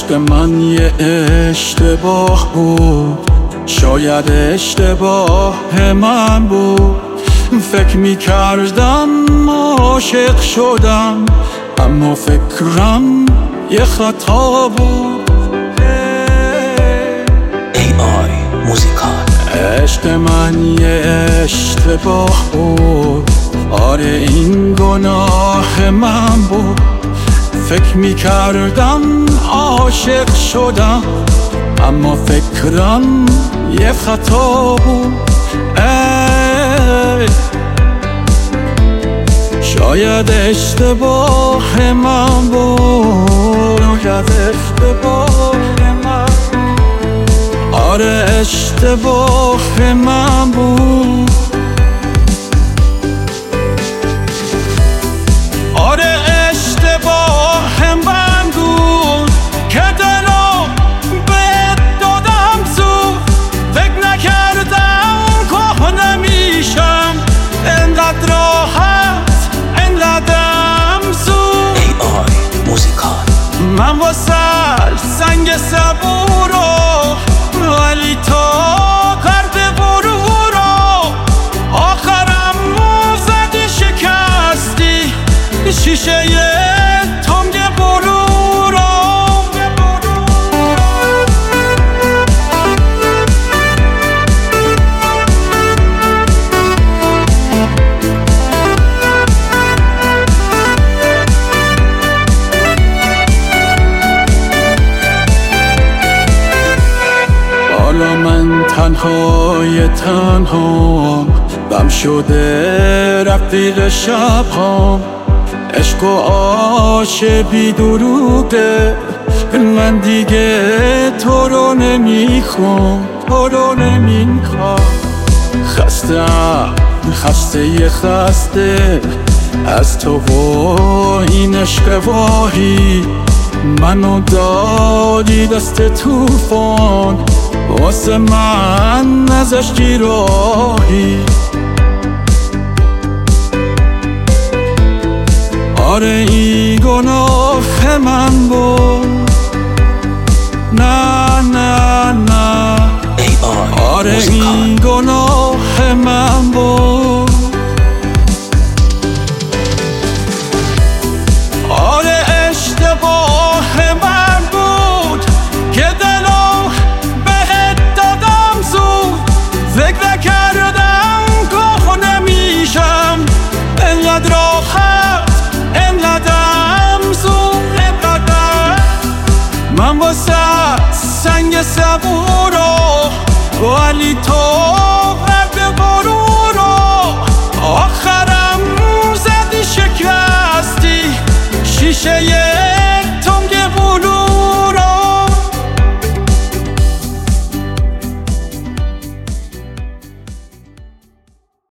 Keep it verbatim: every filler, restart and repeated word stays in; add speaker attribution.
Speaker 1: عشق من یه اشتباه بود، شاید اشتباه من بود. فکر می کردم عاشق شدم، اما فکرم یه خطا بود.
Speaker 2: ای آی موزیکال.
Speaker 1: عشق من یه اشتباه بود، آره این گناه من بود. فکر می کردم عاشق شدم، اما فکرم یه خطا بود. ای شاید اشتباه من بود، شاید اشتباه من، آره اشتباه من بود. آره اشتباه من بود که دلو بهت دادم زود. فکر نکردم که نمیشم انقدر راحت، انقدرم زود.
Speaker 2: ای آی موزیکال.
Speaker 1: من واسه سنگ صبورو، ولی تو کرد برورو. آخرم زدی شکستی شیشه تنگ برورو. حالا من تنهای تنها بم شده رفیق شب هم. عشق و آش بی دروغه، من دیگه تو رو نمیخوام، تو رو نمیخوام. خستم خسته ی خسته از تو و این عشق واهی. منو دادی دست توفان، واسه من نذاشتی راهی. آره این گناه من بود، نه نه نه.
Speaker 2: ای آی
Speaker 1: آره
Speaker 2: موزیکال.
Speaker 1: این گناه من بود. آره اشتباه من بود که دلو بهت دادم زود. فکر نکردم که نمیشم انقدر راحت، انقدرم زود. من واسه سنگ صبورو، ولی تو